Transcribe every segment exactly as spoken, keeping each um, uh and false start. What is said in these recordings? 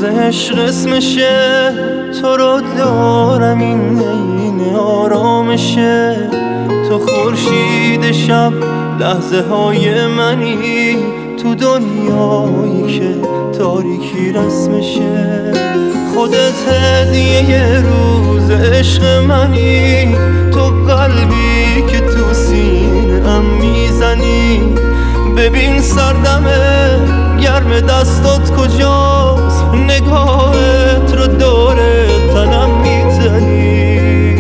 عشق اسمشه، تو رو دارم این عین آرامشه. تو خورشید شب لحظه های منی، تو دنیایی که تاریکی رسمشه. خودت هدیه یه روز عشق منی، تو قلبی که تو سینه ام میزنی. ببین سردمه گرم دستات کجاست، نگاهت رو داره تنم میتنی.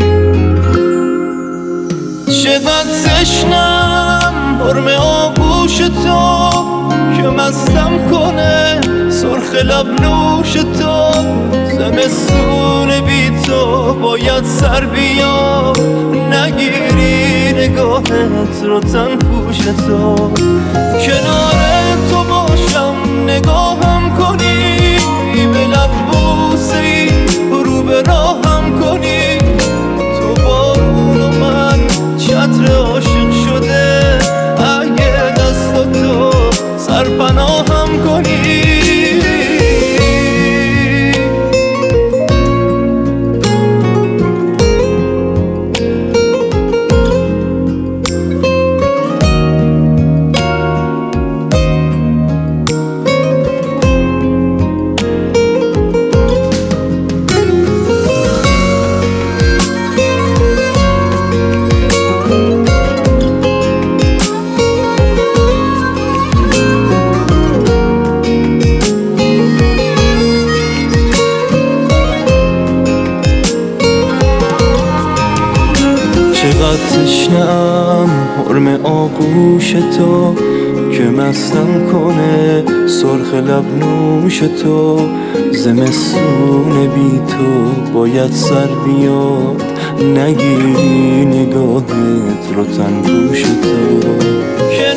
چقدر تشنم حرم آغوش تو که مستم کنه، سرخ لب نوش تو. زمستون بی تو باید سر بیا، نگیری نگاهت رو تن پوش تو. کنار تو باشم نگاهم کنی، به لب بوسی رو به راهم کنی. تو بارون و من چتر عاشق شده، اگه دستاتو سرپناهم کنی. چقدر تشنم حرم آغوش تو که مستم کنه، سرخ لب نوش تو. زمستون بی تو باید سر بیاد، نگیری نگاهت رو تن پوش تو.